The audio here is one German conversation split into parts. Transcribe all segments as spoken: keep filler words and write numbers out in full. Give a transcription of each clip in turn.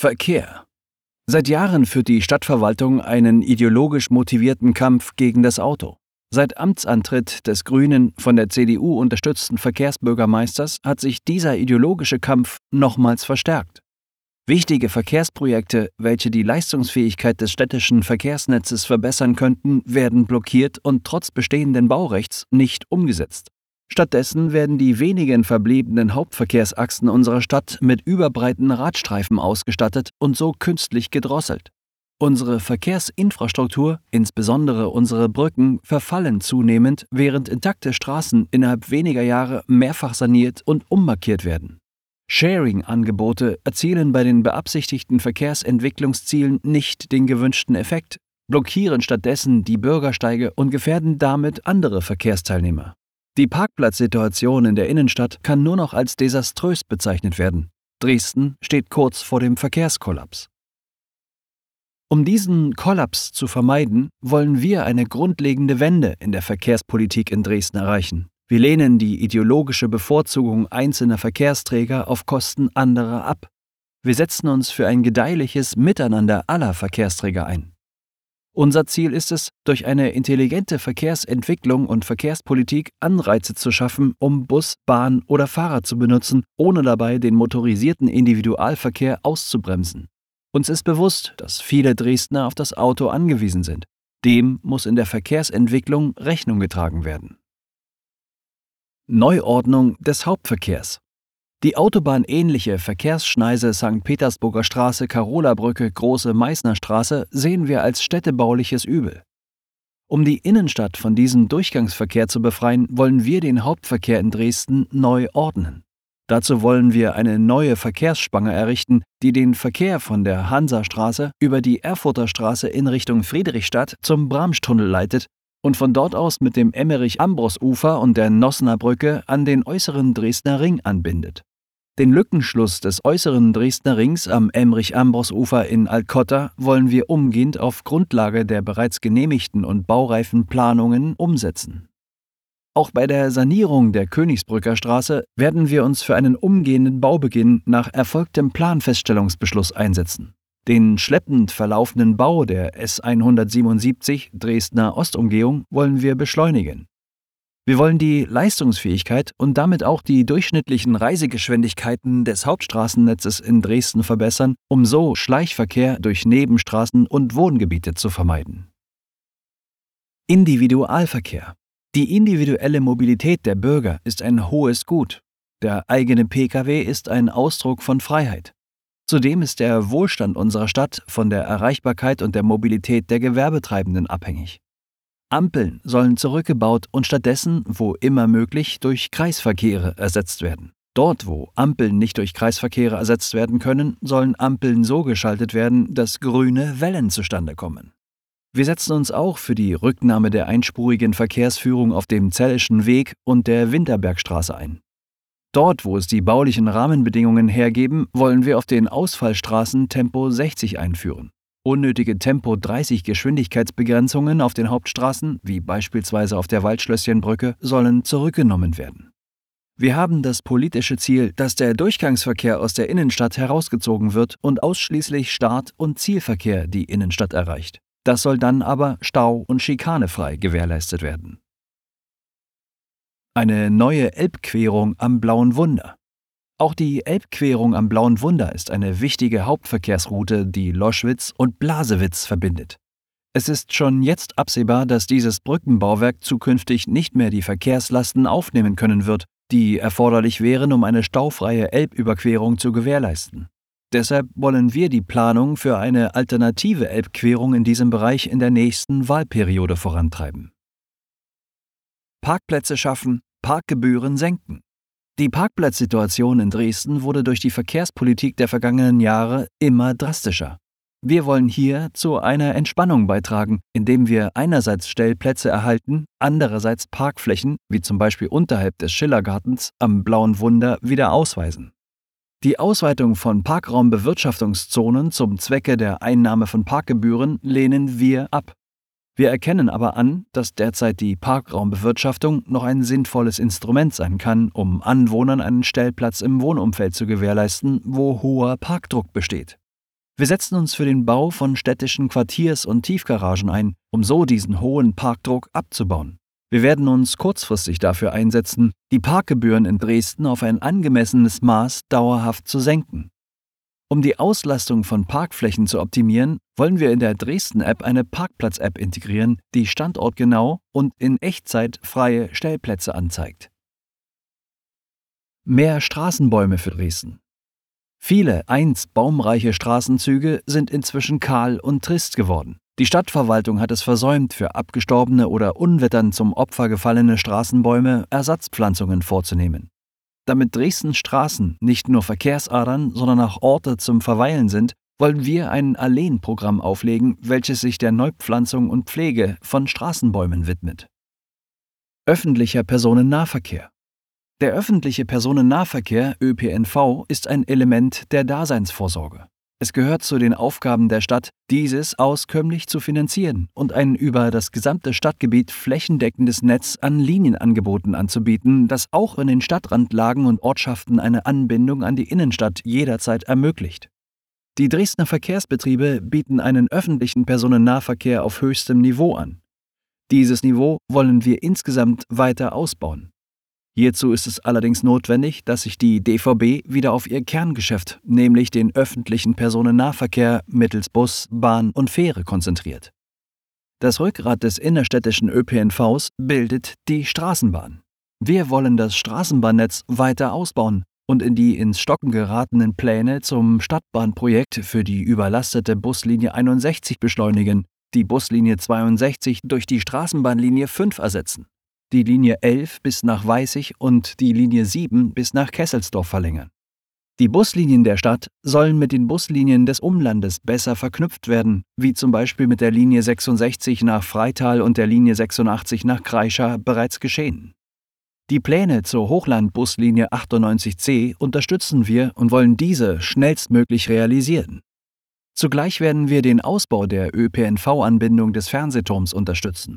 Verkehr. Seit Jahren führt die Stadtverwaltung einen ideologisch motivierten Kampf gegen das Auto. Seit Amtsantritt des grünen, von der C D U unterstützten Verkehrsbürgermeisters hat sich dieser ideologische Kampf nochmals verstärkt. Wichtige Verkehrsprojekte, welche die Leistungsfähigkeit des städtischen Verkehrsnetzes verbessern könnten, werden blockiert und trotz bestehenden Baurechts nicht umgesetzt. Stattdessen werden die wenigen verbliebenen Hauptverkehrsachsen unserer Stadt mit überbreiten Radstreifen ausgestattet und so künstlich gedrosselt. Unsere Verkehrsinfrastruktur, insbesondere unsere Brücken, verfallen zunehmend, während intakte Straßen innerhalb weniger Jahre mehrfach saniert und ummarkiert werden. Sharing-Angebote erzielen bei den beabsichtigten Verkehrsentwicklungszielen nicht den gewünschten Effekt, blockieren stattdessen die Bürgersteige und gefährden damit andere Verkehrsteilnehmer. Die Parkplatzsituation in der Innenstadt kann nur noch als desaströs bezeichnet werden. Dresden steht kurz vor dem Verkehrskollaps. Um diesen Kollaps zu vermeiden, wollen wir eine grundlegende Wende in der Verkehrspolitik in Dresden erreichen. Wir lehnen die ideologische Bevorzugung einzelner Verkehrsträger auf Kosten anderer ab. Wir setzen uns für ein gedeihliches Miteinander aller Verkehrsträger ein. Unser Ziel ist es, durch eine intelligente Verkehrsentwicklung und Verkehrspolitik Anreize zu schaffen, um Bus, Bahn oder Fahrrad zu benutzen, ohne dabei den motorisierten Individualverkehr auszubremsen. Uns ist bewusst, dass viele Dresdner auf das Auto angewiesen sind. Dem muss in der Verkehrsentwicklung Rechnung getragen werden. Neuordnung des Hauptverkehrs. Die autobahnähnliche Verkehrsschneise Sankt Petersburger Straße, Karola-Brücke, Große Meißner Straße sehen wir als städtebauliches Übel. Um die Innenstadt von diesem Durchgangsverkehr zu befreien, wollen wir den Hauptverkehr in Dresden neu ordnen. Dazu wollen wir eine neue Verkehrsspange errichten, die den Verkehr von der Hansastraße über die Erfurter Straße in Richtung Friedrichstadt zum Bramstunnel leitet und von dort aus mit dem Emmerich-Ambros-Ufer und der Nossener Brücke an den äußeren Dresdner Ring anbindet. Den Lückenschluss des äußeren Dresdner Rings am Emmerich-Ambros-Ufer in Alcotta wollen wir umgehend auf Grundlage der bereits genehmigten und baureifen Planungen umsetzen. Auch bei der Sanierung der Königsbrücker Straße werden wir uns für einen umgehenden Baubeginn nach erfolgtem Planfeststellungsbeschluss einsetzen. Den schleppend verlaufenden Bau der S hundertsiebenundsiebzig Dresdner Ostumgehung wollen wir beschleunigen. Wir wollen die Leistungsfähigkeit und damit auch die durchschnittlichen Reisegeschwindigkeiten des Hauptstraßennetzes in Dresden verbessern, um so Schleichverkehr durch Nebenstraßen und Wohngebiete zu vermeiden. Individualverkehr. Die individuelle Mobilität der Bürger ist ein hohes Gut. Der eigene Pkw ist ein Ausdruck von Freiheit. Zudem ist der Wohlstand unserer Stadt von der Erreichbarkeit und der Mobilität der Gewerbetreibenden abhängig. Ampeln sollen zurückgebaut und stattdessen, wo immer möglich, durch Kreisverkehre ersetzt werden. Dort, wo Ampeln nicht durch Kreisverkehre ersetzt werden können, sollen Ampeln so geschaltet werden, dass grüne Wellen zustande kommen. Wir setzen uns auch für die Rücknahme der einspurigen Verkehrsführung auf dem Zellischen Weg und der Winterbergstraße ein. Dort, wo es die baulichen Rahmenbedingungen hergeben, wollen wir auf den Ausfallstraßen Tempo sechzig einführen. Unnötige Tempo dreißig Geschwindigkeitsbegrenzungen auf den Hauptstraßen, wie beispielsweise auf der Waldschlösschenbrücke, sollen zurückgenommen werden. Wir haben das politische Ziel, dass der Durchgangsverkehr aus der Innenstadt herausgezogen wird und ausschließlich Start- und Zielverkehr die Innenstadt erreicht. Das soll dann aber stau- und schikanefrei gewährleistet werden. Eine neue Elbquerung am Blauen Wunder. Auch die Elbquerung am Blauen Wunder ist eine wichtige Hauptverkehrsroute, die Loschwitz und Blasewitz verbindet. Es ist schon jetzt absehbar, dass dieses Brückenbauwerk zukünftig nicht mehr die Verkehrslasten aufnehmen können wird, die erforderlich wären, um eine staufreie Elbüberquerung zu gewährleisten. Deshalb wollen wir die Planung für eine alternative Elbquerung in diesem Bereich in der nächsten Wahlperiode vorantreiben. Parkplätze schaffen, Parkgebühren senken. Die Parkplatzsituation in Dresden wurde durch die Verkehrspolitik der vergangenen Jahre immer drastischer. Wir wollen hier zu einer Entspannung beitragen, indem wir einerseits Stellplätze erhalten, andererseits Parkflächen, wie zum Beispiel unterhalb des Schillergartens am Blauen Wunder, wieder ausweisen. Die Ausweitung von Parkraumbewirtschaftungszonen zum Zwecke der Einnahme von Parkgebühren lehnen wir ab. Wir erkennen aber an, dass derzeit die Parkraumbewirtschaftung noch ein sinnvolles Instrument sein kann, um Anwohnern einen Stellplatz im Wohnumfeld zu gewährleisten, wo hoher Parkdruck besteht. Wir setzen uns für den Bau von städtischen Quartiers- und Tiefgaragen ein, um so diesen hohen Parkdruck abzubauen. Wir werden uns kurzfristig dafür einsetzen, die Parkgebühren in Dresden auf ein angemessenes Maß dauerhaft zu senken. Um die Auslastung von Parkflächen zu optimieren, wollen wir in der Dresden-App eine Parkplatz-App integrieren, die standortgenau und in Echtzeit freie Stellplätze anzeigt. Mehr Straßenbäume für Dresden. Viele einst baumreiche Straßenzüge sind inzwischen kahl und trist geworden. Die Stadtverwaltung hat es versäumt, für abgestorbene oder Unwettern zum Opfer gefallene Straßenbäume Ersatzpflanzungen vorzunehmen. Damit Dresdens Straßen nicht nur Verkehrsadern, sondern auch Orte zum Verweilen sind, wollen wir ein Alleenprogramm auflegen, welches sich der Neupflanzung und Pflege von Straßenbäumen widmet. Öffentlicher Personennahverkehr. Der öffentliche Personennahverkehr Ö P N V ist ein Element der Daseinsvorsorge. Es gehört zu den Aufgaben der Stadt, dieses auskömmlich zu finanzieren und ein über das gesamte Stadtgebiet flächendeckendes Netz an Linienangeboten anzubieten, das auch in den Stadtrandlagen und Ortschaften eine Anbindung an die Innenstadt jederzeit ermöglicht. Die Dresdner Verkehrsbetriebe bieten einen öffentlichen Personennahverkehr auf höchstem Niveau an. Dieses Niveau wollen wir insgesamt weiter ausbauen. Hierzu ist es allerdings notwendig, dass sich die D V B wieder auf ihr Kerngeschäft, nämlich den öffentlichen Personennahverkehr mittels Bus, Bahn und Fähre konzentriert. Das Rückgrat des innerstädtischen Ö P N Vs bildet die Straßenbahn. Wir wollen das Straßenbahnnetz weiter ausbauen und in die ins Stocken geratenen Pläne zum Stadtbahnprojekt für die überlastete Buslinie einundsechzig beschleunigen, die Buslinie zweiundsechzig durch die Straßenbahnlinie fünf ersetzen, die Linie elf bis nach Weißig und die Linie sieben bis nach Kesselsdorf verlängern. Die Buslinien der Stadt sollen mit den Buslinien des Umlandes besser verknüpft werden, wie zum Beispiel mit der Linie sechsundsechzig nach Freital und der Linie sechsundachtzig nach Kreischa bereits geschehen. Die Pläne zur Hochlandbuslinie achtundneunzig C unterstützen wir und wollen diese schnellstmöglich realisieren. Zugleich werden wir den Ausbau der Ö P N V-Anbindung des Fernsehturms unterstützen.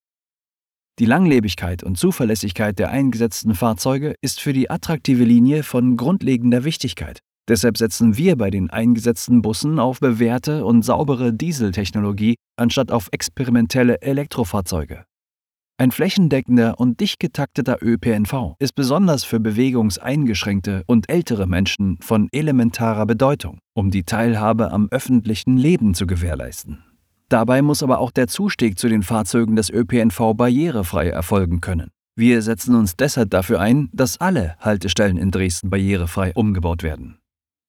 Die Langlebigkeit und Zuverlässigkeit der eingesetzten Fahrzeuge ist für die attraktive Linie von grundlegender Wichtigkeit. Deshalb setzen wir bei den eingesetzten Bussen auf bewährte und saubere Dieseltechnologie anstatt auf experimentelle Elektrofahrzeuge. Ein flächendeckender und dicht getakteter Ö P N V ist besonders für bewegungseingeschränkte und ältere Menschen von elementarer Bedeutung, um die Teilhabe am öffentlichen Leben zu gewährleisten. Dabei muss aber auch der Zustieg zu den Fahrzeugen des Ö P N V barrierefrei erfolgen können. Wir setzen uns deshalb dafür ein, dass alle Haltestellen in Dresden barrierefrei umgebaut werden.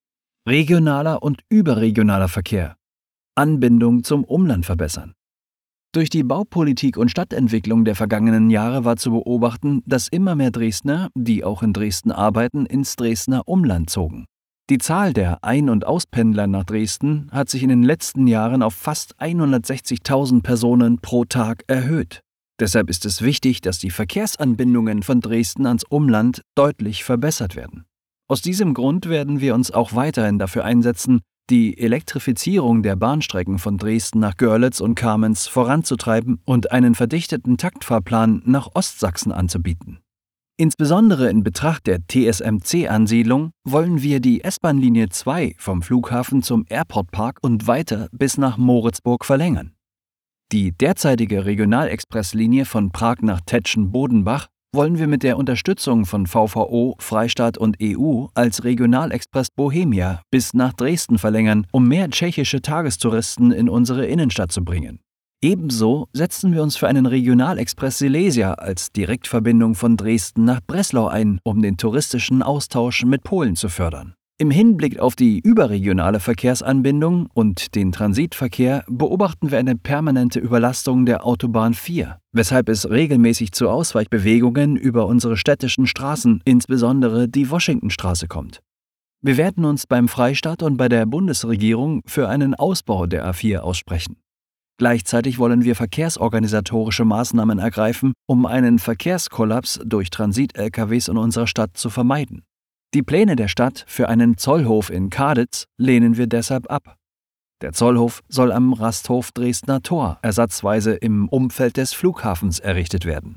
Regionaler und überregionaler Verkehr. Anbindung zum Umland verbessern. Durch die Baupolitik und Stadtentwicklung der vergangenen Jahre war zu beobachten, dass immer mehr Dresdner, die auch in Dresden arbeiten, ins Dresdner Umland zogen. Die Zahl der Ein- und Auspendler nach Dresden hat sich in den letzten Jahren auf fast hundertsechzigtausend Personen pro Tag erhöht. Deshalb ist es wichtig, dass die Verkehrsanbindungen von Dresden ans Umland deutlich verbessert werden. Aus diesem Grund werden wir uns auch weiterhin dafür einsetzen, die Elektrifizierung der Bahnstrecken von Dresden nach Görlitz und Kamenz voranzutreiben und einen verdichteten Taktfahrplan nach Ostsachsen anzubieten. Insbesondere in Betracht der T S M C-Ansiedlung wollen wir die S-Bahn-Linie zwei vom Flughafen zum Airportpark und weiter bis nach Moritzburg verlängern. Die derzeitige Regionalexpresslinie von Prag nach Tetschen-Bodenbach wollen wir mit der Unterstützung von V V O, Freistaat und E U als Regionalexpress Bohemia bis nach Dresden verlängern, um mehr tschechische Tagestouristen in unsere Innenstadt zu bringen. Ebenso setzen wir uns für einen Regionalexpress Silesia als Direktverbindung von Dresden nach Breslau ein, um den touristischen Austausch mit Polen zu fördern. Im Hinblick auf die überregionale Verkehrsanbindung und den Transitverkehr beobachten wir eine permanente Überlastung der Autobahn vier, weshalb es regelmäßig zu Ausweichbewegungen über unsere städtischen Straßen, insbesondere die Washingtonstraße, kommt. Wir werden uns beim Freistaat und bei der Bundesregierung für einen Ausbau der A vier aussprechen. Gleichzeitig wollen wir verkehrsorganisatorische Maßnahmen ergreifen, um einen Verkehrskollaps durch Transit-L K Ws in unserer Stadt zu vermeiden. Die Pläne der Stadt für einen Zollhof in Kaditz lehnen wir deshalb ab. Der Zollhof soll am Rasthof Dresdner Tor ersatzweise im Umfeld des Flughafens errichtet werden.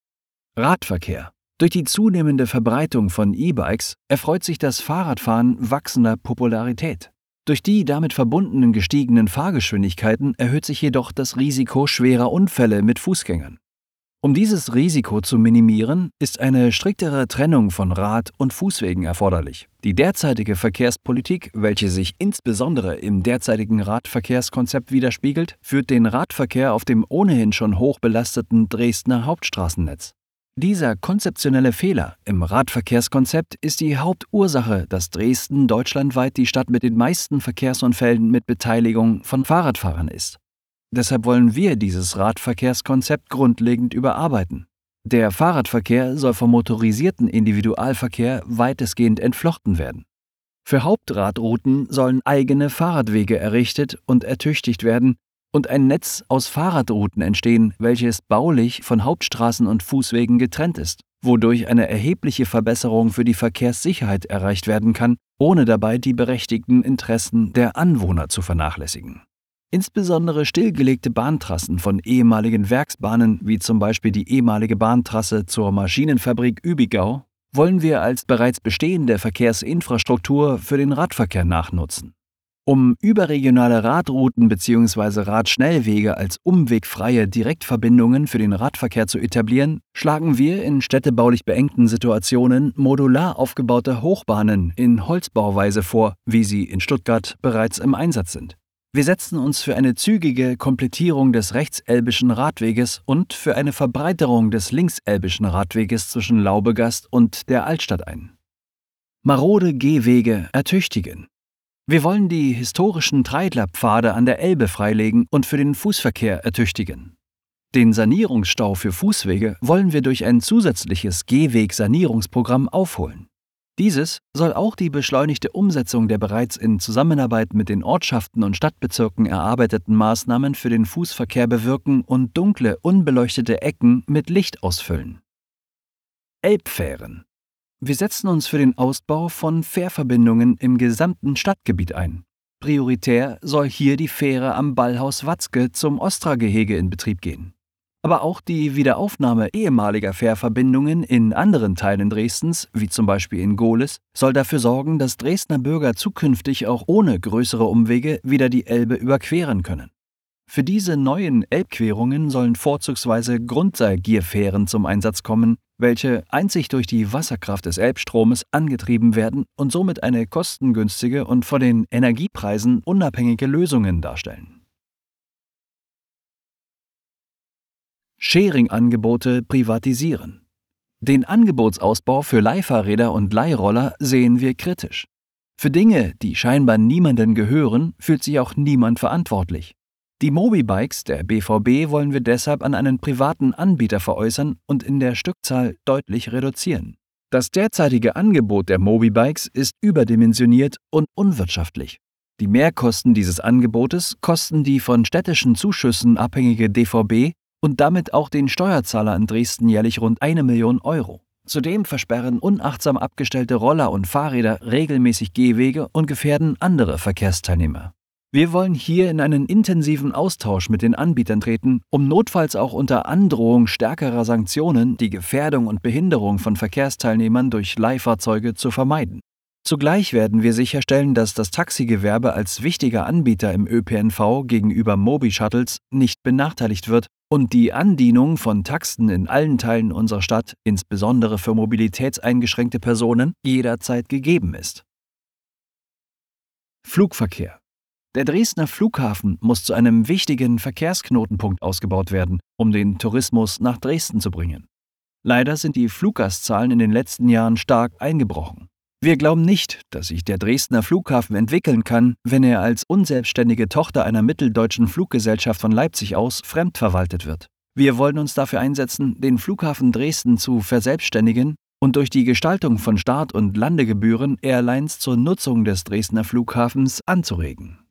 Radverkehr. Durch die zunehmende Verbreitung von E-Bikes erfreut sich das Fahrradfahren wachsender Popularität. Durch die damit verbundenen gestiegenen Fahrgeschwindigkeiten erhöht sich jedoch das Risiko schwerer Unfälle mit Fußgängern. Um dieses Risiko zu minimieren, ist eine striktere Trennung von Rad- und Fußwegen erforderlich. Die derzeitige Verkehrspolitik, welche sich insbesondere im derzeitigen Radverkehrskonzept widerspiegelt, führt den Radverkehr auf dem ohnehin schon hoch belasteten Dresdner Hauptstraßennetz. Dieser konzeptionelle Fehler im Radverkehrskonzept ist die Hauptursache, dass Dresden deutschlandweit die Stadt mit den meisten Verkehrsunfällen mit Beteiligung von Fahrradfahrern ist. Deshalb wollen wir dieses Radverkehrskonzept grundlegend überarbeiten. Der Fahrradverkehr soll vom motorisierten Individualverkehr weitestgehend entflochten werden. Für Hauptradrouten sollen eigene Fahrradwege errichtet und ertüchtigt werden und ein Netz aus Fahrradrouten entstehen, welches baulich von Hauptstraßen und Fußwegen getrennt ist, wodurch eine erhebliche Verbesserung für die Verkehrssicherheit erreicht werden kann, ohne dabei die berechtigten Interessen der Anwohner zu vernachlässigen. Insbesondere stillgelegte Bahntrassen von ehemaligen Werksbahnen, wie zum Beispiel die ehemalige Bahntrasse zur Maschinenfabrik Übigau, wollen wir als bereits bestehende Verkehrsinfrastruktur für den Radverkehr nachnutzen. Um überregionale Radrouten bzw. Radschnellwege als umwegfreie Direktverbindungen für den Radverkehr zu etablieren, schlagen wir in städtebaulich beengten Situationen modular aufgebaute Hochbahnen in Holzbauweise vor, wie sie in Stuttgart bereits im Einsatz sind. Wir setzen uns für eine zügige Komplettierung des rechtselbischen Radweges und für eine Verbreiterung des linkselbischen Radweges zwischen Laubegast und der Altstadt ein. Marode Gehwege ertüchtigen. Wir wollen die historischen Treidlerpfade an der Elbe freilegen und für den Fußverkehr ertüchtigen. Den Sanierungsstau für Fußwege wollen wir durch ein zusätzliches Gehwegsanierungsprogramm aufholen. Dieses soll auch die beschleunigte Umsetzung der bereits in Zusammenarbeit mit den Ortschaften und Stadtbezirken erarbeiteten Maßnahmen für den Fußverkehr bewirken und dunkle, unbeleuchtete Ecken mit Licht ausfüllen. Elbfähren. Wir setzen uns für den Ausbau von Fährverbindungen im gesamten Stadtgebiet ein. Prioritär soll hier die Fähre am Ballhaus Watzke zum Ostra-Gehege in Betrieb gehen. Aber auch die Wiederaufnahme ehemaliger Fährverbindungen in anderen Teilen Dresdens, wie zum Beispiel in Gohlis, soll dafür sorgen, dass Dresdner Bürger zukünftig auch ohne größere Umwege wieder die Elbe überqueren können. Für diese neuen Elbquerungen sollen vorzugsweise Grundseilgierfähren zum Einsatz kommen, welche einzig durch die Wasserkraft des Elbstromes angetrieben werden und somit eine kostengünstige und von den Energiepreisen unabhängige Lösungen darstellen. Sharing-Angebote privatisieren. Den Angebotsausbau für Leihfahrräder und Leihroller sehen wir kritisch. Für Dinge, die scheinbar niemandem gehören, fühlt sich auch niemand verantwortlich. Die Mobibikes der B V B wollen wir deshalb an einen privaten Anbieter veräußern und in der Stückzahl deutlich reduzieren. Das derzeitige Angebot der Mobibikes ist überdimensioniert und unwirtschaftlich. Die Mehrkosten dieses Angebotes kosten die von städtischen Zuschüssen abhängige D V B und damit auch den Steuerzahler in Dresden jährlich rund eine Million Euro. Zudem versperren unachtsam abgestellte Roller und Fahrräder regelmäßig Gehwege und gefährden andere Verkehrsteilnehmer. Wir wollen hier in einen intensiven Austausch mit den Anbietern treten, um notfalls auch unter Androhung stärkerer Sanktionen die Gefährdung und Behinderung von Verkehrsteilnehmern durch Leihfahrzeuge zu vermeiden. Zugleich werden wir sicherstellen, dass das Taxigewerbe als wichtiger Anbieter im Ö P N V gegenüber Mobi-Shuttles nicht benachteiligt wird und die Andienung von Taxen in allen Teilen unserer Stadt, insbesondere für mobilitätseingeschränkte Personen, jederzeit gegeben ist. Flugverkehr. Der Dresdner Flughafen muss zu einem wichtigen Verkehrsknotenpunkt ausgebaut werden, um den Tourismus nach Dresden zu bringen. Leider sind die Fluggastzahlen in den letzten Jahren stark eingebrochen. Wir glauben nicht, dass sich der Dresdner Flughafen entwickeln kann, wenn er als unselbstständige Tochter einer mitteldeutschen Fluggesellschaft von Leipzig aus fremdverwaltet wird. Wir wollen uns dafür einsetzen, den Flughafen Dresden zu verselbstständigen und durch die Gestaltung von Start- und Landegebühren Airlines zur Nutzung des Dresdner Flughafens anzuregen.